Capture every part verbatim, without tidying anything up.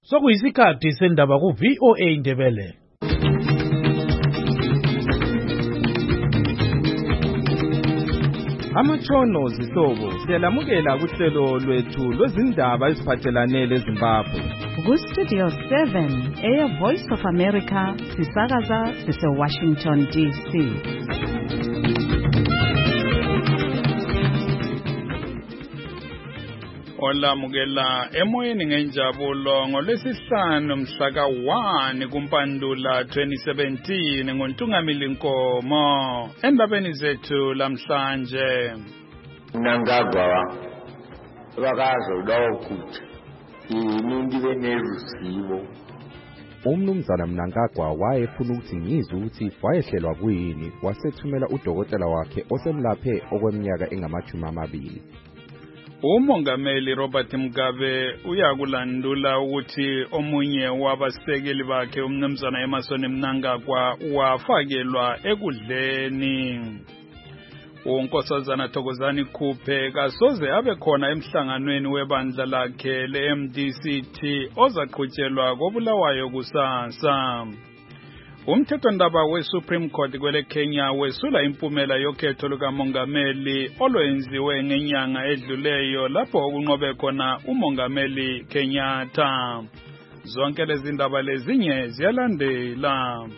Sokuyisikhathi sendaba ku V O A Ndebele. Amatshono zihlobo siyalamukela kuhlelo lwethu lwezindaba eziphathelane leZimbabwe. Ku Studio seven, Air Voice of America, sisakaza sise Washington D C. Olamukela emoyeni ngenjabulo ngolwesihlanu mhla ka one kuMpandula twenty seventeen ngoNtungamili Nkomo endabeni zethu lamhlanje. Mnangagwa bakazo lokuthi iningi benerusibo. Umnumzana Mnangagwa wayefuna ukuthi ngizwe ukuthi wayehlelwa kuyini wasethumela udokotela wakhe osemlaphe okweminyaka engamajumi amabili. Umongameli Robert Mugabe uyakulandula ukuthi omunye wabasekeli bakhe umnumzana Emmerson Mnangagwa wafakelwa ekudleni. uNkosazana Thokozani Khuphe kasoze abe khona emhlanganweni webandla lakhe le-M D C T ozaqhutshelwa koBulawayo kusasa. Umthethwandaba we-Supreme Court kwele Kenya wesula impumela yokhetho lukamongameli olwenziwe ngenyanga edluleyo lapho okunqobe khona umongameli Kenyatta. Zonke lezi ndaba lezinye ziyalandela.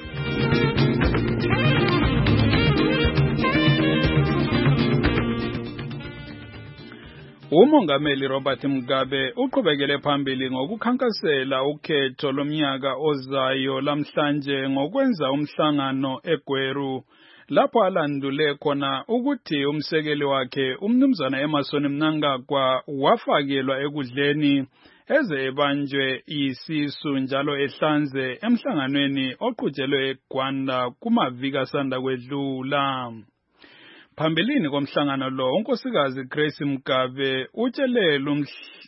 Umongameli Robert Mugabe uqhubekele phambili ngokukhankasela ukhetho lomnyaka ozayo lamhlanje ngokwenza umhlangano eGweru lapho alandule khona ukuthi umsekeli wakhe umnumzana Emmerson Mnangagwa wafakelwa ekudleni eze ebanjwe isisu njalo ehlanze emhlanganweni oqhutshelwe eGwanda kumaviki asanda kwedlula. Phambilini komhlangano lo unkosikazi Grace Mugabe utshelele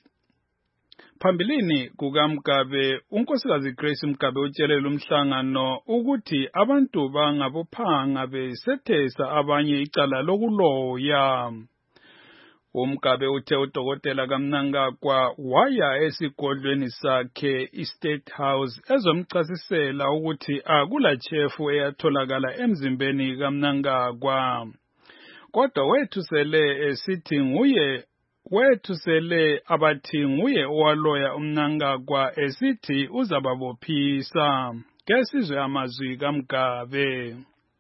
Phambilini kukaMugabe unkosikazi Grace Mugabe utshelele umhlangano ukuthi abantu bangabophanga besethesa abanye icala lokuloya. uMugabe uthe udokotela kaMnangagwa waya esigodlweni sakhe iState House ezomchasisela ukuthi akula chefu eyatholakala emzimbeni kaMnangagwa. Kodwa wethusele esithi nguye wethusele abathi nguye owaloya uMnangagwa esithi uzababophisa. Ke sizwe amazwi kaMugabe.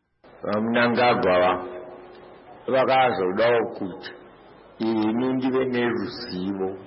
Mnangagwa bakazo lokuthi iningi benerusibo.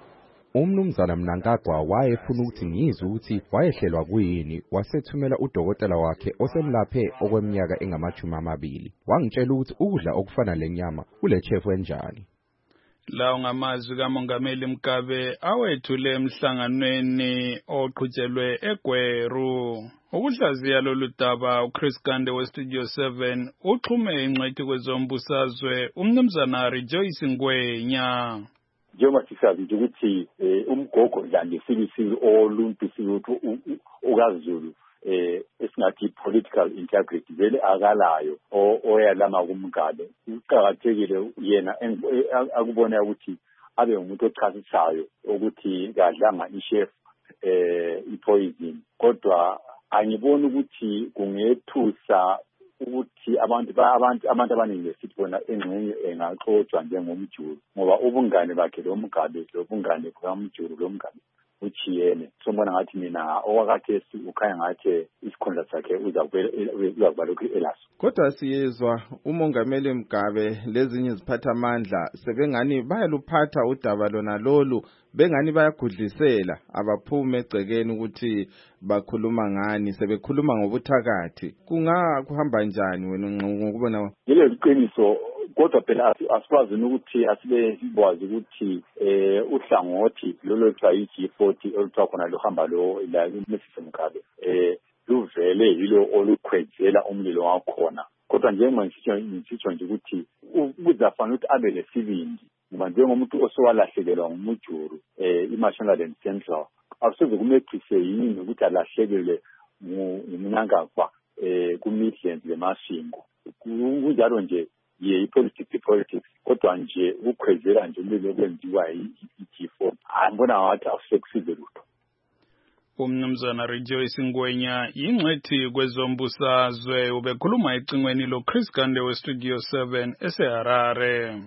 Umnumzana Mnangagwa wayefuna ukuthi ngizwe ukuthi wayehlelwa kuyini wasethumela udokotela wakhe osemlaphe okweminyaka engamajumi amabili. Wangitshela ukuthi ukudla okufana lenyama kule chefu enjani. Lawo ngamazwi kamongameli Mugabe awethule emhlanganweni oqhutshelwe eGweru. Ukuhlaziya lolu daba uChris Gande weStudio seven uxhume ingcwethi kwezombusazwe umnumzana Rejoice Ngwenya. Njengoba sisazi ukuthi umgogo dlanje sibisizwe oluntu silutho ukaZulu eh esingathi political integrity vele akalayo oyalama kuMugabe. Uqhakathekile yena akubona ukuthi abe umuntu ochasisayo ukuthi kadlanga ichef eh ipoison, kodwa angiboni ukuthi kungethusa ukuthi abantu abantu abantu abaningi besithi bona engxenye engaxoxwa njengomjulu ngoba ubungane bakhe lo Mugabe lo bungane kaMjulu lo Mugabe uchiyene. Sombona ngathi mina owakathesi ukhanya ngathi isikhundla sakhe uzakuba lokhu elaso. Kodwa siyezwa umongameli Mugabe lezinye iziphatha amandla sebengani bayaluphatha udaba lona lolu bengani bayagudlisela abaphume egcekeni ukuthi bakhuluma ngani sebekhuluma ngobuthakathi. Kungakuhamba njani wena ngokubona? Yile liqiniso kodwa phela asikwazi ukuthi asibe sikwazi ukuthi eh uhlangothi lolo G forty oluthiwa khona luhamba lo la uMisisi Mugabe eh luvele yilo olukhwezela umlilo wakhona. Kodwa njengoba ngisitsho nje ukuthi kuzafana ukuthi abe lesibindi ngoba njengomuntu osowalahlekelwa ngumujuru eh iMashonaland Central akusoze kumethise yini ukuthi alahlekelwe nguMnangagwa eh kuMidlands leMashingo. Kunjalo nje ye ipolitics politics kodwa nje ukhwezela nje umlilo okwenziwa i-G four angibona ngathi akusekusile lutho. Umnumzana Rejoice Ngwenya yingcwethi kwezombusazwe ubekhuluma ecingweni lo Chris Gande we Studio seven eseHarare.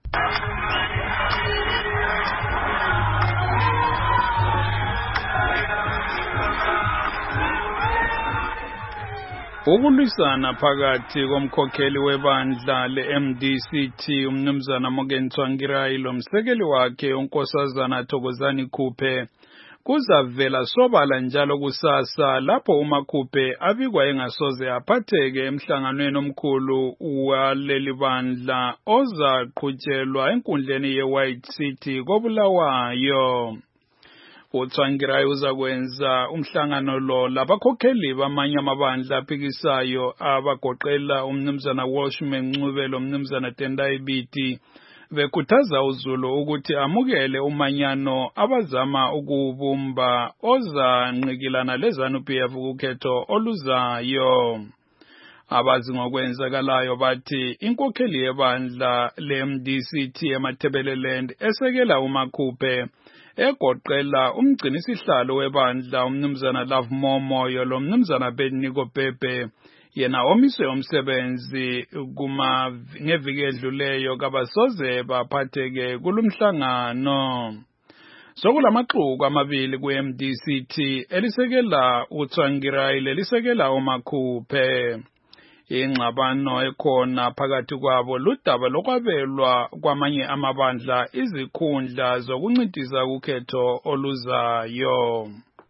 Ukulwisana phakathi komkhokheli webandla le-M D C T umnumzana Morgan Tsvangirai lomsekeli wakhe unkosazana Thokozani Khuphe kuzavela sobala njalo kusasa lapho uMakhuphe abikwa engasoze aphatheke emhlanganweni omkhulu waleli bandla ozaqhutshelwa enkundleni ye-White City koBulawayo. uTsvangirai uzakwenza umhlangano lo labakhokheli bamanye amabandla aphikisayo abagoqela umnumzana Walshman Ncube umnumzana Tendai Biti bekhuthaza uZulu ukuthi amukele umanyano abazama ukubumba ozanqikilana leZANU-P F kukhetho oluzayo. Abazi ngokwenzakalayo bathi inkokheli yebandla le-M D C T eMathebeleland esekela uMakhuphe egoqela umgcinisihlalo webandla umnumzana Love Momoyo lo mnumzana Beniko Pepe yena omiswe umsebenzi kuma ngeviki edluleyo kabasoze baphatheke kulumhlangano. Sokulamaxuku amabili ku-M D C T elisekela uTsvangirai lelisekela uMakhuphe. Ingxabano ekhona phakathi kwabo ludaba lokwabelwa kwamanye amabandla izikhundla zokuncintisa ukhetho oluzayo.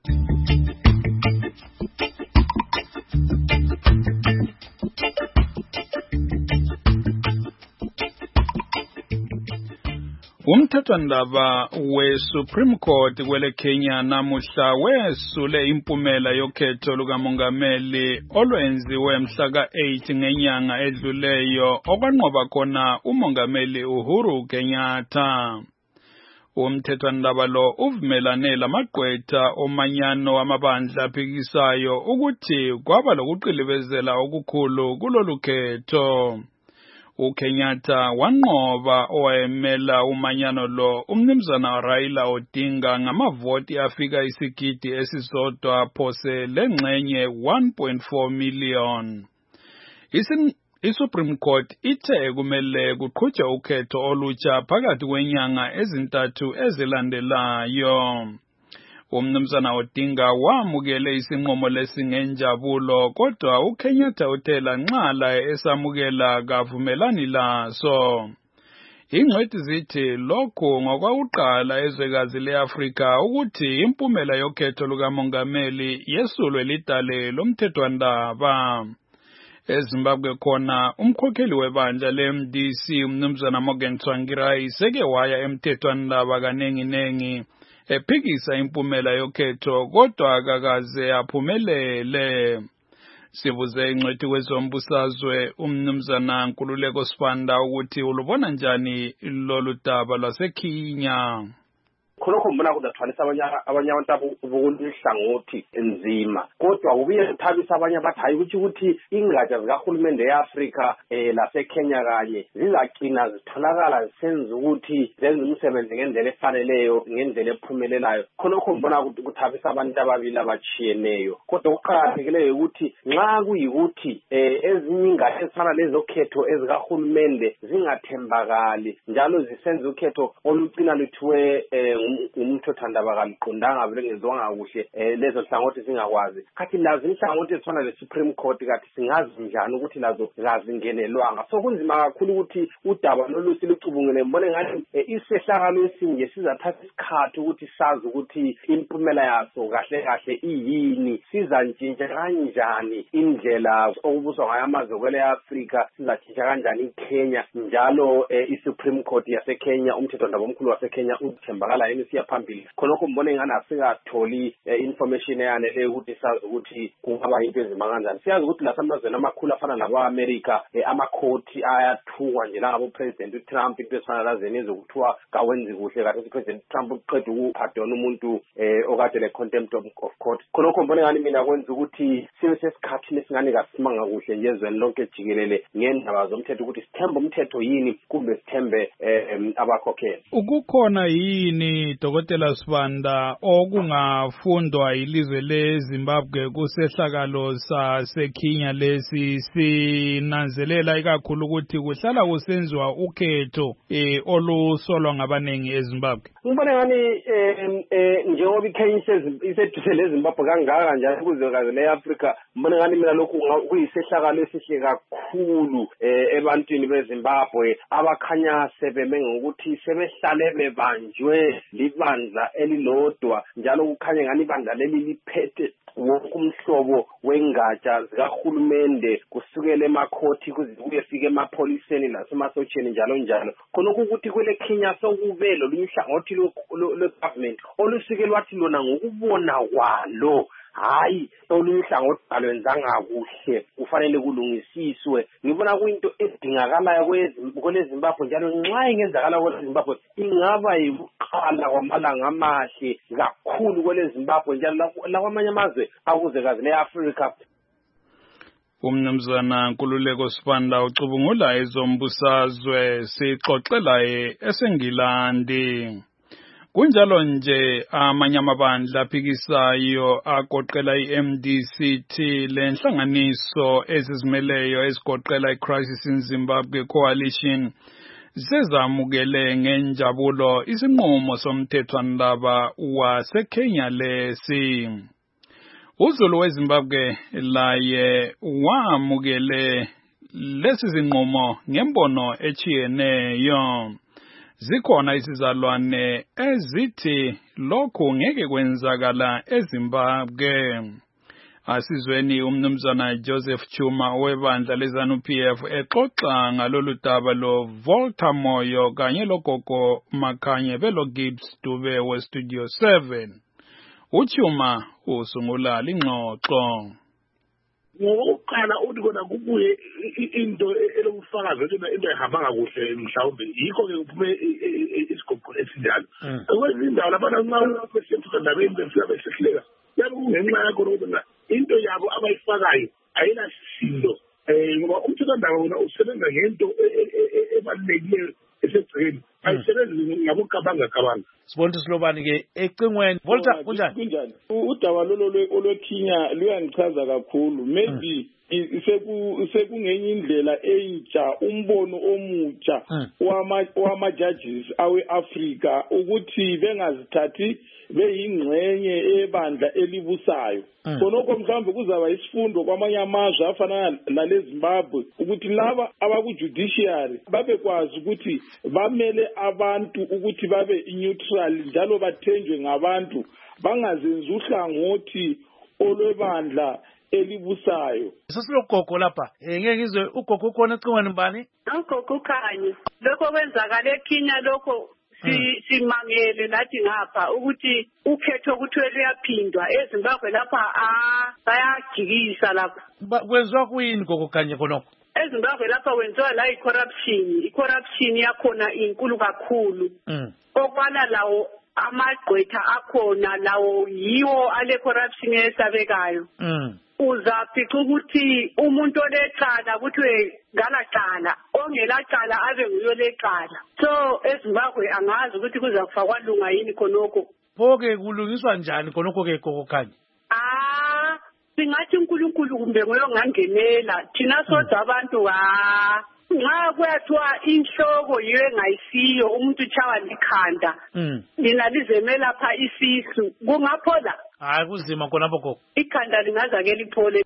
Umthethwandaba we-Supreme Court kwele Kenya namuhla wesule impumela yokhetho lukamongameli olwenziwe mhla ka-eight ngenyanga edluleyo okwanqoba khona umongameli Uhuru Kenyatta. Umthethwandaba lo uvumelane lamagqwetha omanyano amabandla aphikisayo ukuthi kwaba lokuqilibezela okukhulu kulolu khetho. uKenyatta wanqoba owayemela umanyano lo umnumzana Raila Odinga ngamavoti afika isigidi esisodwa phose lengxenye one point four million. Isin iSupreme Court ithe kumele kuqhutshwe ukhetho olutsha phakathi kwenyanga ezintathu ezilandelayo. Umnumzana Odinga wamukele isinqumo lesingenjabulo kodwa uKenyatta uthela nxala esamukela kavumelani laso. Ingcwethi zithi lokhu ngokwakuqala ezwekazi leAfrika ukuthi impumela yokhetho lukamongameli yesulwe lidale lomthethwandaba. eZimbabwe khona umkhokheli webandla le-M D C umnumzana Morgan Tsvangirai seke waya emthethwandaba kanengi nengi ephikisa impumela yokhetho kodwa akakaze aphumelele. Sibuze ingcwethi kwezombusazwe umnumzana Nkululeko Sibanda ukuthi ulubona njani lolu daba lwaseKenya. khonokho mbona kudathwalisa abanye abanye abantu bokulihlangothi enzima kodwa ubuye kuthabisa abanye abathayi ukuthi ukuthi ingatsha zikahulumende eAfrika eh laseKenya kanye zizagcina zitholakala zisenza ukuthi zenze umsebenzi ngendlela efaneleyo ngendlela ephumelelayo. khonokho mbona kuthabisa abantu ababili abachiyeneyo kodwa ukuqhakathekileyo ukuthi nxa kuyikuthi eh ezinye ingatsha ezifana lezokhetho ezikahulumende zingathembakali njalo zisenza ukhetho olucina luthiwe eh umthethwandaba kaliqondanga belengezwanga kuhle eh lezo hlangothi singakwazi kathi lazo inhlangothi ezifana le-Supreme Court kathi singazi njani ukuthi lazo zazingenelwanga. So kunzima kakhulu ukuthi udaba lolusi lucubungele mbone ngathi isehlakalo esinje sizathatha isikhathi ukuthi sazi ukuthi impumela yaso kahle kahle iyini, sizantshintsha kanjani indlela okubuswa ngayo amazwe kwele Afrika, sizatshintsha kanjani iKenya njalo i-Supreme Court yaseKenya umthethwandaba omkhulu waseKenya uthembakala yini siya phambili. khonokho mbone ngani asikatholi information eyanele ukuthi sazi ukuthi kungaba into ezima kanjani. Siyazi ukuthi lasamazweni amakhulu afana nabo-America amakhoti ayathukwa nje nangabo President uTrump into ezifana lazeni ezokuthiwa kawenzi kuhle kathi uPresident Trump uqeda ukupardona umuntu okade le contempt of court. khonokho mbone ngani mina kwenza ukuthi sibe sesikhathini esingane kasimanga kuhle nje ezweni lonke jikelele ngendaba zomthetho ukuthi sithembe umthetho yini kumbe sithembe abakhokheli. Ukukhona yini Dokotela Sibanda okungafundwa ilizwe leZimbabwe kusehlakalo saseKenya lesi sinanzelela ikakhulu ukuthi kuhlala kusenziwa ukhetho eh olusolwa ngabanengi eZimbabwe. Ngibona ngani eh njengoba iKenya iseduse leZimbabwe kangaka njalo kuzwekazi leAfrica, ngibona ngani mina lokhu kuyisehlakalo esihle kakhulu eh ebantwini beZimbabwe abakhanya sebeme ngokuthi sebehlale bebanjwe libandla elilodwa, njalo kukhanya ngani ibandla leli liphethe wonke umhlobo wengatsha zikahulumende kusukela emakhothi kuze kuyefika emapholiseni nasemasotsheni njalo njalo. Khonokho ukuthi kwele Kenya sokube loluhlangothi lwe-government olusuke lwathi lona ngokubona kwalo hayi olunhlangothi alwenzanga kuhle kufanele kulungisiswe. Ngibona kuyinto edingakalayo kweleZimbabwe njalo nxa ingenzakala kweleZimbabwe ingaba yibuqala kwamalanga amahle kakhulu kweleZimbabwe njalo lakwamanye amazwe akuzwekazi leAfrica. Umnumzana Nkululeko Sibanda ucubungula ezombusazwe sixoxela eSengilandi. Kunjalo nje amanye amabandla aphikisayo agoqela i-M D C T lenhlanganiso ezizimeleyo ezigoqela iCrisis in Zimbabwe Coalition sezamukele ngenjabulo isinqumo somthethwandaba waseKenya lesi. Uzulu weZimbabwe laye wamukele lesi sinqumo ngembono echiyeneyo. Zikhona isizalwane ezithi lokhu ngeke kwenzakala eZimbabwe. Asizweni umnumzana Joseph Chuma webandla leZANU P F exoxa ngalolu daba lo Volta Moyo kanye logogo Makhanye belo Gibbs Dube we Studio seven. Uchuma usungula lingxoxo. Ngokuqala uthi kona kubuye into elokufakaza ukuthi into ehambanga kuhle mhlawumbe yikho ke kuphume isigqoko esinjalo. Kwezindawo labantu nxa besemfundo ndabeni befika besehleka yabo kungenxa yakho ukuthi into yabo abayifakayo ayinasindo eh ngoba umthethwandaba wona usebenza ngento ebalulekile esegcekeni ayisebenzi ngabokabanga kabanga. Sibonke silobani ke ecingweni Volta kunjani kunjani udaba lolo olweKenya luyangichaza kakhulu maybe iseku sekungenye indlela entsha umbono omutsha wama wama judges aweAfrica ukuthi bengazithathi beyingxenye ebandla elibusayo. Khonokho mhlawumbe kuzaba isifundo kwamanye amazwe afana naleZimbabwe ukuthi laba abakujudiciary babekwazi ukuthi bamele abantu ukuthi babe neutral njalo bathenjwe ngabantu bangazenza uhlangothi olwebandla elibusayo. Sesilogogo lapha ngeke ngizwe ugogo khona ecingweni mbani? Ugogo Khanye lokho kwenzakala eKenya lokho si simangele nathi ngapha ukuthi ukhetho ukuthi liyaphindwa eZimbabwe lapha ah bayajikisa lapha. Kwenziwa kuyini gogo Khanye khonokho? eZimbabwe lapha wenziwa la i-corruption i-corruption yakhona inkulu kakhulu. Okwana lawo amagqwetha akhona lawo yiwo ale corruption esabekayo. Uzafica ukuthi umuntu olecala ukuthi ngalaqala ongelaqala abe nguyo lecala. So eZimbabwe angazi ukuthi kuza kufakwa lunga yini khonoko. Phoke kulungiswa njani khonoko ke gogo Khanye? Ah singathi uNkulunkulu kumbe ngoyo ngangenela thina sodwa abantu ha nxa kwathiwa inhloko yiyo engayisiyo umuntu uchawa likhanda lina lizemela pha isisu kungaphola hayi kuzima khonapho gogo ikhanda lingaza ke liphole.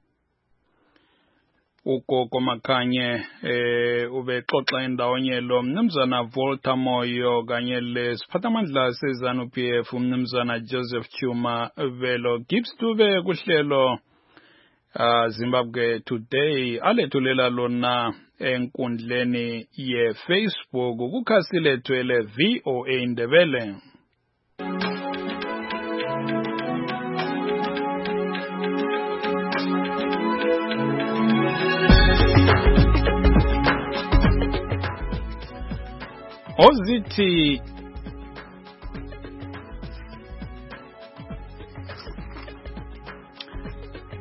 Ugogo Makhanye eh ubexoxa indawonye lo mnumzana Volta Moyo kanye lesiphathamandla seZANU P F umnumzana Joseph Chuma velo Gibbs Dube kuhlelo Uh, Zimbabwe Today alethulela lona enkundleni ye Facebook kukhasi lethu ele V O A Ndebele. Ozithi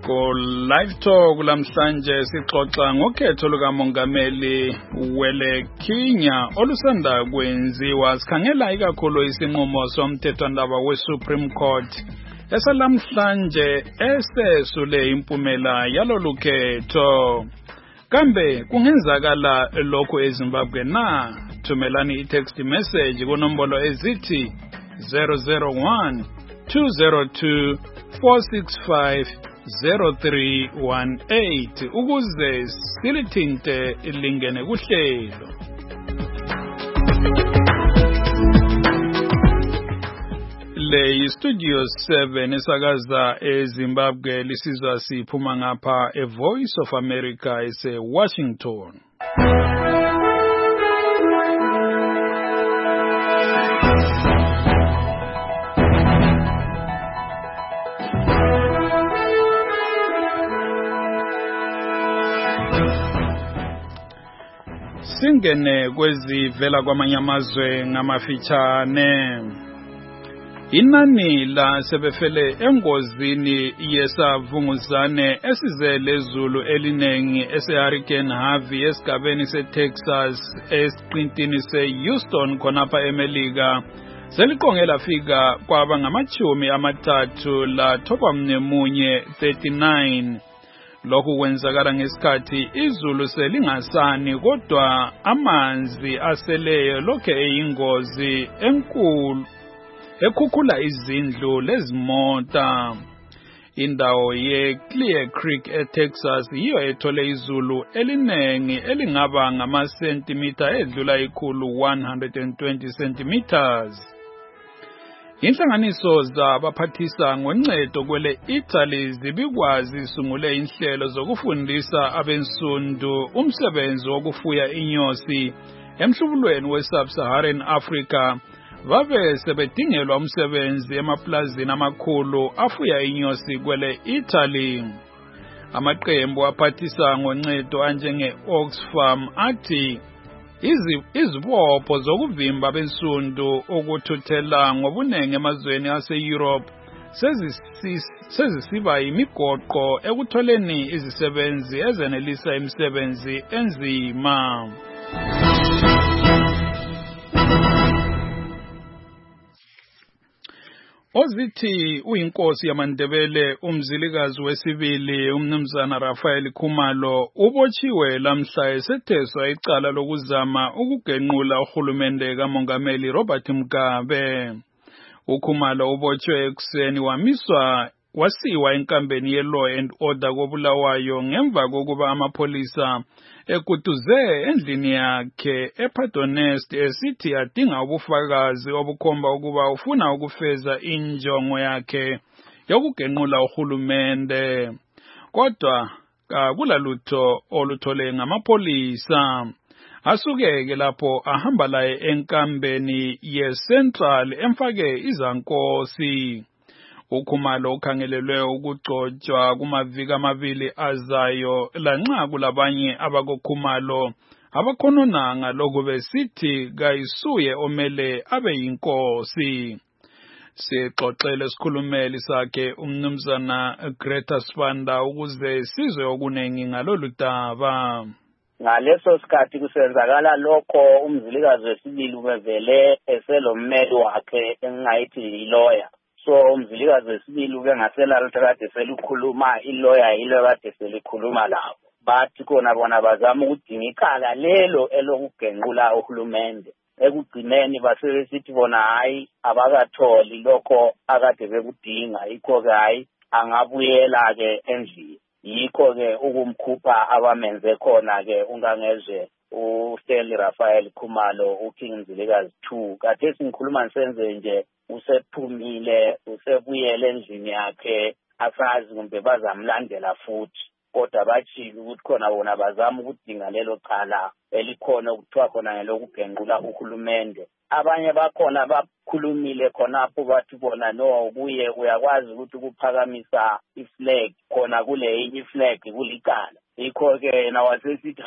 Ko live talk lamhlanje sixoxa ngokhetho lukamongameli wele Kenya olusanda kwenziwa sikhangela ikakhulu isinqumo somthethwandaba we-Supreme Court esalamhlanje esesule impumela yalolu khetho. Kambe kungenzakala lokho eZimbabwe na? Thumelani i-text message kunombolo ezithi zero zero one two zero two four six five zero three one eight ukuze silithinte ilingene kuhlelo. Le studio seven esakaza eZimbabwe lisizwa siphuma ngapha e Voice of America ese Washington. Singene kwezivela kwamanye amazwe ngamafitshane. Inani la sebefele engozini yesavunguzane esize lezulu elinengi ese-Hurricane Harvey esigabeni se-Texas esiqintini se-Houston khonapha eMelika seliqonge lafika kwaba ngamachumi amathathu la thoba mnemunye thirty-nine. Lokhu kwenzakala ngesikhathi izulu selingasani kodwa amanzi aseleyo lokhe eyingozi enkulu ekhukhula izindlu lezimota. Indawo ye-Clear Creek eTexas yiyo ethole izulu elinengi elingaba ngamasentimitha edlula ikhulu one hundred twenty centimeters. Inhlanganiso zabaphathisa ngoncedo kwele Italy zibikwazi sungule inhlelo zokufundisa abensundu umsebenzi wokufuya inyosi emhlubulweni we-Sub-Saharan Africa. Babe sebedingelwa umsebenzi emaplazini amakhulu afuya inyosi kwele Italy. Amaqembu aphathisa ngoncedo anjenge Oxfam athi izibopho zokuvimba bensundu ukuthuthela ngobunenge emazweni ase-Europe sezisiba imigoqo ekutholeni izisebenzi ezenelisa imisebenzi enzima. Ozithi uyinkosi yamaNdebele umzilikazi wesibili umnumzana Raphael Khumalo ubotshiwe lamhla esetheswa icala lokuzama ukugenqula uhulumende kamongameli Robert Mugabe. UKhumalo ubotshwe ekuseni wamiswa wasiwa enkambeni ye-Law and Order koBulawayo ngemva kokuba amapolisa ekutuze endlini yakhe ePaternoster esithi adinga ubufakazi obukhomba ukuba ufuna ukufeza injongo yakhe yokugenqula uhulumende. Kodwa akulalutho oluthole ngamapolisa. Asukeke lapho ahamba laye enkambeni ye-Central emfake izankosi. UKhumalo ukhangelelwe ukugcotshwa kumaviki amabili azayo lanxa kulabanye abakoKhumalo abakhononanga lokhu besithi kayisuye omele abe yinkosi. Sixoxele isikhulumeli sakhe umnumzana Greta Spanda ukuze sizwe okunengi ngalolu daba. Ngaleso sikhathi kusenzakala lokho umzilikazi wesibili ubevele eselommeli wakhe engayithi yi-lawyer. So umzilikazi wesibili ube ngasela kade selikhuluma i-lawyer yilo kade selikhuluma labo. Bathi kona bona bazama ukudinga ikhala lelo elokugenqula uhulumende. Ekugcineni basebesithi bona hayi abakatholi lokho akade bekudinga yikho ke hayi angabuyela ke endlini. Yikho ke ukumkhupha abamenze khona ke ungangezwe uSteli Raphael Khumalo uKing Mzilikazi two. Kade singikhuluma ngisenze nje usephumile usebuyele endlini yakhe asazi kumbe bazamlandela futhi. Kodwa bachile ukuthi khona bona bazama ukudinga lelo cala elikhona ukuthiwa khona ngelokugenqula uhulumende. Abanye bakhona bakhulumile khonapho bathi bona no kuye uyakwazi ukuthi kuphakamisa iflag khona kule inye iflag kulicala. Yikho ke yena wasesithi hawo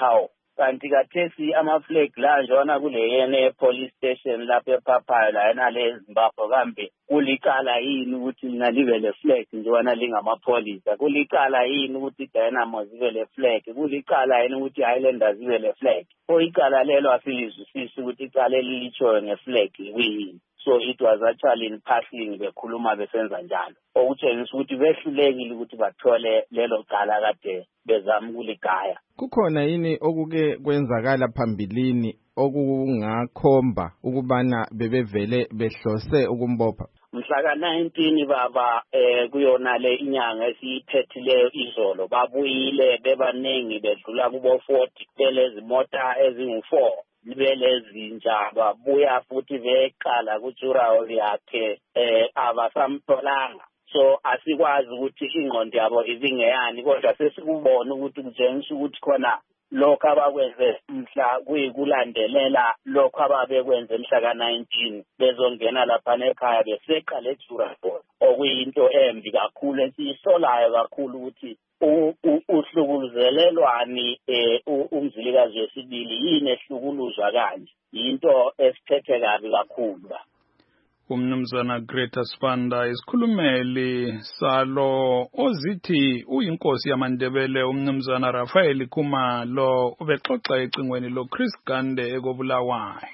kanti kathesi ama-flag la njona kuleyene police station lapha ePhaphaya la enale eZimbabwe kambe kulicala yini ukuthi lina libe le flag njona lingamapholisa kulicala yini ukuthi Dynamo zibe le flag kulicala yini ukuthi Highlanders zibe le flag oyicala lelo asizwisisi ukuthi icala elilitshoyo ngeflag kuyini. So it was actually in passing bekhuluma besenza njalo okutshengisa ukuthi behlulekile ukuthi bathole lelo cala kade bezama ukuligaya. Kukhona yini okuke kwenzakala phambilini okungakhomba ukubana bebevele behlose ukumbopha? Mhla ka nineteen baba eh kuyona le inyanga esiyiphethileyo izolo babuyile bebaningi bedlula kubo forty belezi mota ezingu four libelezinja babuya futhi beqala kuJurawo yakhe eh abasamtholanga. So asikwazi ukuthi ingqondo yabo izingeyani kodwa sesikubona ukuthi kutshengisa ukuthi khona lokho abakwenze mhla kuyikulandelela lokho ababekwenze mhla ka nineteen bezongena lapha ekhaya beseqala eJurawo okuyinto embi kakhulu esiyisolayo kakhulu ukuthi uhlukuluzelelwani umzilikazi wesibili yini ehlukuluzwa kanje into esithethe kabi kakhulu. Umnumzana Greta Spanda isikhulumeli salo ozithi uyinkosi yamaNdebele umnumzana Raphael Khumalo ubexoxa ecingweni lo Chris Gande ekobulawayo.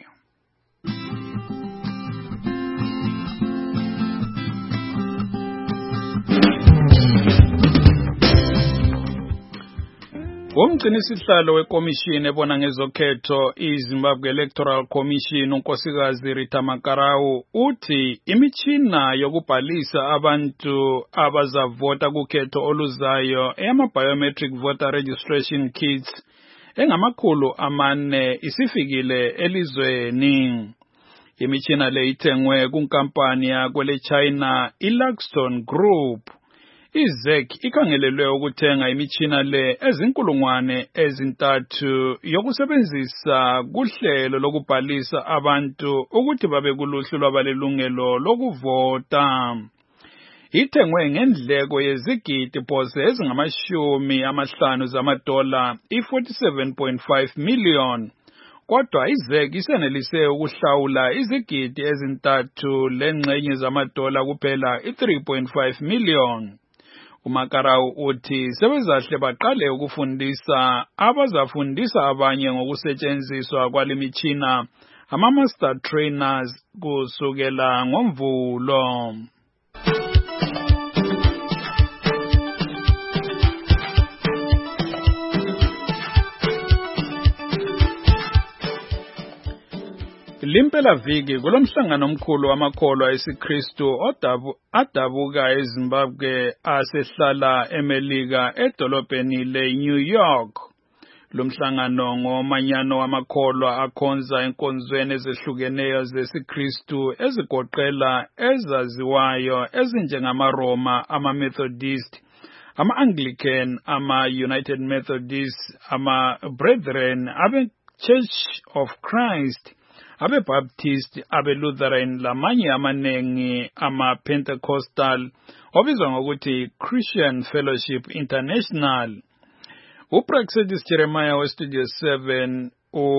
Umgcini sihlalo wekomishini ebona ngezokhetho iZimbabwe Electoral Commission unkosikazi Rita Makarau uthi imichina yokubhalisa abantu abazavota kukhetho oluzayo eyama biometric voter registration kits engamakhulu amane isifikile elizweni. Imichina le ithengwe kunkampani yakwele China iLuxton Group. I-Z E C ikhangelelwe ukuthenga imichina le ezinkulungwane ezintathu yokusebenzisa kuhlelo lokubhalisa abantu ukuthi babe kuluhlu lwabalelungelo lokuvota. Ithengwe ngendleko yezigidi phose ezingamashumi amahlanu zamadola i-forty-seven point five million. Kodwa i-Z E C isenelise ukuhlawula izigidi ezintathu lengxenye zamadola kuphela i-three point five million. uMakarau uthi sebezahle baqale ukufundisa abazafundisa abanye ngokusetshenziswa kwalimitshina ama-master trainers kusukela ngoMvulo. Limpela viki kulomhlangano omkhulu wamakholwa esiKristu odabu adabuka eZimbabwe asehlala eMelika edolobheni leNew York. Lomhlangano ngomanyano wamakholwa akhonza enkonzweni ezehlukeneyo zesiKristu ezigoqela ezaziwayo ezinjengamaroma, ama-Methodist, ama-Anglican, ama-United Methodist, ama-Brethren, abe-Church of Christ, abe-Baptist, abe-Lutheran lamanye amanengi ama-Pentecostal obizwa ngokuthi Christian Fellowship International. uPraxedis Jeremiah weStudio seven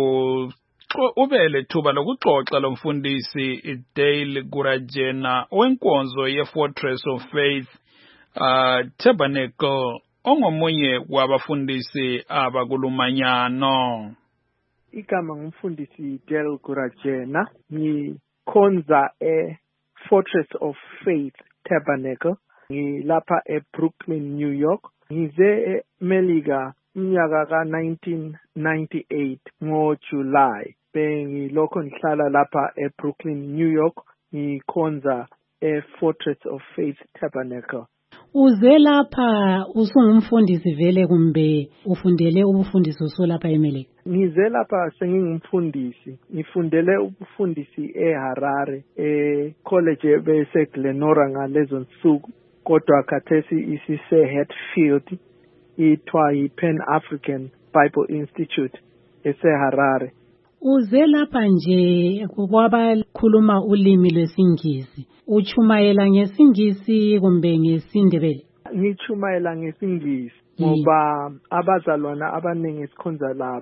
ubele thuba lokuxoxa lomfundisi Dale Gurajena wenkonzo ye-Fortress of Faith uh, Tabernacle ongomunye wabafundisi abakulumanyano. Igama ngumfundisi Dale Gurajena, ngikhonza e-Fortress of Faith Tabernacle, ngilapha e-Brooklyn, New York. Ngize eMelika umnyaka ka nineteen ninety-eight ngoJuly. Bengilokho ngihlala lapha e-Brooklyn, New York, ngikhonza e-Fortress of Faith Tabernacle. Uze lapha usungumfundisi vele kumbe ufundele ubufundisi usolapha eMelika? Ngize lapha sengingumfundisi. Ngifundele ubufundisi eHarare, e-college beseGlenora ngalezo nsuku. Kodwa khathesi isise Hatfield, ithiwa yi-Pan African Bible Institute eseHarare. Uze lapha nje kwabakhuluma ulimi lwesingisi. Uchumayela ngesingisi kumbe ngesindebele? Ngichumayela ngesingisi ngoba abazalwana abaningi esikhonza labo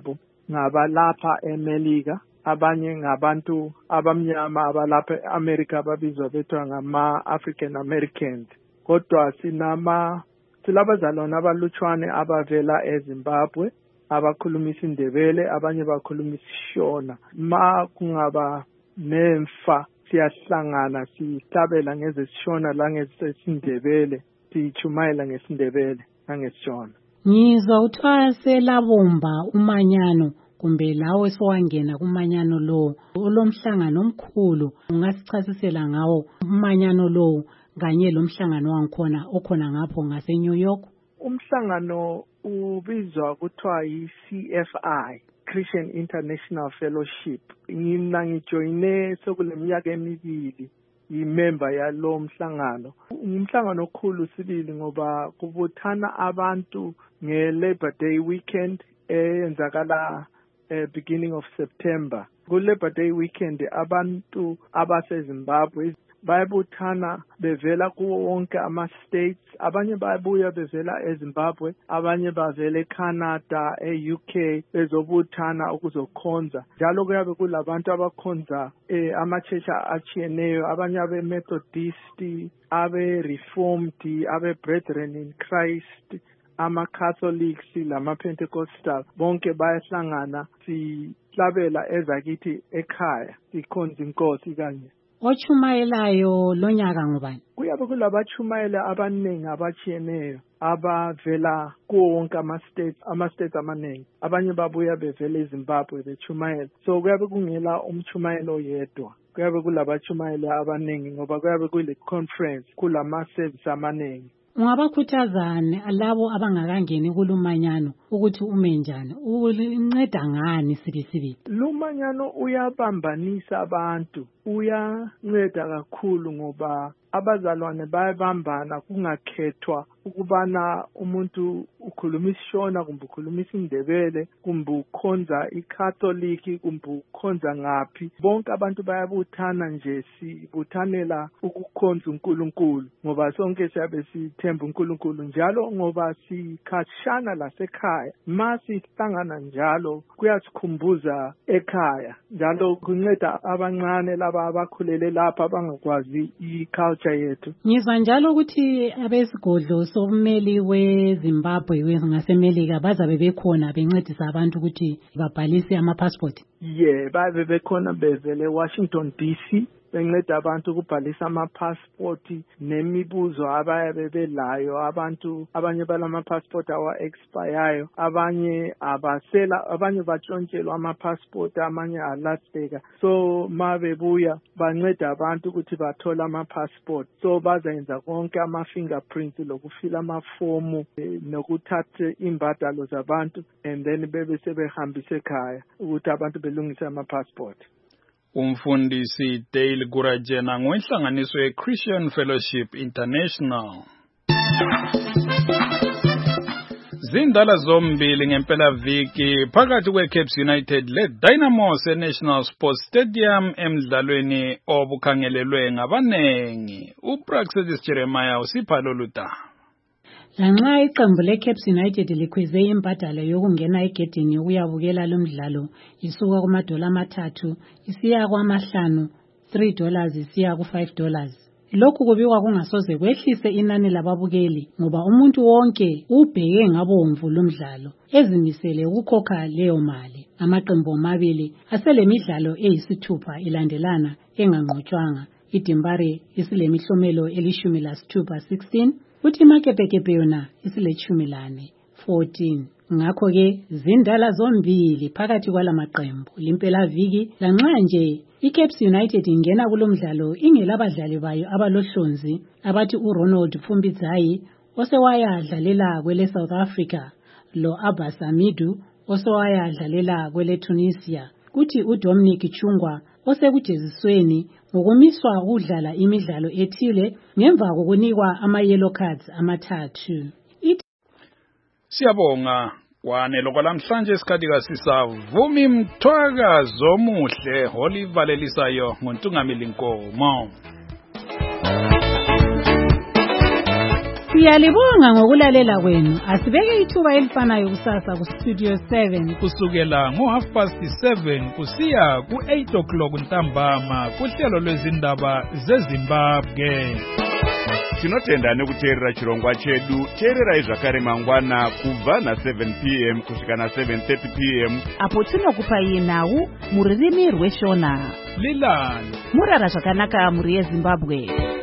ngabalapha eMelika, abanye ngabantu abamnyama abalapha eAmerica ababizwa bethiwa ngama-African Americans. Kodwa sinama silabazalwane abalutshwane abavela eZimbabwe abakhuluma isiNdebele, abanye bakhuluma isiShona. Ma kungaba nemfa siyahlangana sihlabela ngezesishona la ngezesiNdebele, sichumayela ngesiNdebele nangesishona. Ngizwa uthiwa selabomba umanyano kumbe lawe sowangena kumanyano lo olomhlangano omkhulu, ungasichasisela ngawo umanyano lo kanye lomhlangano wangikhona okhona ngapho ngase New York? Umhlangano ubizwa kuthiwa yi-C F I, Christian International Fellowship. Mina ngijoyine sokuleminyaka emibili yimember yalo mhlangano. Umhlangano okhulu sibili ngoba kubuthana abantu nge-Labor Day weekend eyenzakala uh, beginning of September. Ku-Labor Day weekend abantu abaseZimbabwe bayabuthana bevela kuwo wonke ama-states, abanye bayabuya bevela eZimbabwe, abanye bavela eCanada, e-U K bezobuthana ukuzokhonza. Njalo kuyabe kulabantu abakhonza eh, ama-church achiyeneyo, abanye abe-Methodist, abe-Reformed, abe-Brethren in Christ, ama-Catholics, lama-Pentecostal, bonke bayahlangana sihlabela ezakithi ekhaya, sikhonza inkosi kanye. Ochumayelayo lonyaka ngubani? Kuyabe kulabachumayela abaningi abachiyeneyo abavela kuwo wonke ama-states, ama-states amaningi. Abanye babuya bevela eZimbabwe bechumayela. So kuyabe kungela umchumayelo oyedwa. Kuyabe kulabachumayela abaningi ngoba kuyabe kule conference kulama-service amaningi. Ungabakhuthazani labo abangakangeni kulumanyano ukuthi ume njani? Unceda ngani sibisibili? Lumanyano uyabambanisa abantu, uyanceda kakhulu ngoba abazalwane bayabambana kungakhethwa ukubana umuntu ukhuluma isiShona kumbe ukhuluma isiNdebele kumbe ukhonza iCatholic kumbe ukhonza ngaphi. Bonke abantu bayabuthana nje sibuthanela ukukhonza uNkulunkulu ngoba sonke siyabe sithemba uNkulunkulu njalo ngoba sikhashana lasekhaya. Ma sihlangana njalo kuyasikhumbuza ekhaya, njalo kunceda abancane laba abakhulele lapha abangakwazi iculture yethu. Ngizwa njalo ukuthi abesigodlo someli weZimbabwe ngaseMelika bazabe bekhona bencedisa abantu ukuthi babhalise ama-passport. Yeah, babe bekhona bevele eWashington D C benceda abantu ukubhalisa ama-passport nemibuzo abayabe belayo. Abantu abanye balama-passport awa-expireyo, abanye abasela, abanye batshontshelwa ama-passport, amanye alahleka. So ma bebuya banceda abantu ukuthi bathole ama-passport. So bazayenza konke ama-fingerprints lokufila amafomu nokuthatha imbadalo zabantu and then bebe sebehambisa ekhaya ukuthi abantu belungise ama-passport. Umfundisi Dale Gurajena ngohlanganiso ye-Christian Fellowship International. Zindala zombili ngempela viki phakathi kweCaps United leDynamos eNational Sports Stadium emdlalweni obukhangelelwe ngabanengi. uPraxedis Jeremiah usipha lolu daba. Lanxa iqembu leCaps United likhweze imbadalo yokungena egedini ukuyabukela lo mdlalo isuka kumadola amathathu isiya kwamahlanu, three dollars isiya ku five dollars. Lokhu kubikwa kungasoze kwehlise inani lababukeli ngoba umuntu wonke ubheke ngabomvu lo mdlalo ezimisele ukukhokha leyo mali. Amaqembu amabili aselemidlalo eyisithupha ilandelana enganqotshwanga. iDimbare isilemihlomelo elishumi lasithupha sixteen, uthi iMakepekepe yona isilechumi lane fourteen. Ngakho ke zindala zombili phakathi kwalamaqembu limpela viki lanxa nje iCaps United ingena kulomdlalo ingelabadlali bayo abalohlonzi abathi uRonald Pfumbidzai osewayadlalela kwele South Africa, lo Abbas Hamidu osewayadlalela kwele Tunisia, kuthi uDominic Chungwa osekujezisweni ngokumiswa ukudlala imidlalo ethile ngemva kokunikwa ama-yellow cards amathathu. Siyabonga kwanelo kwalamhlanje isikhathi kasisavumi mthwakazo omuhle olivalelisayo ngoNtungamili Nkomo. Siyalibonga ngokulalela kwenu. Asibeke ithuba elifanayo kusasa ku Studio seven kusukela ngo half past seven kusiya ku eight o'clock ntambama kuhlelo lwezindaba zeZimbabwe. Tinotenda nekuteerera chirongwa chedu. Teererai zvakare mangwana kubva na seven p m kusvika na seven thirty p m apo tinokupai nhau muririmi rweshona. Lilani murara zvakanaka muri yeZimbabwe.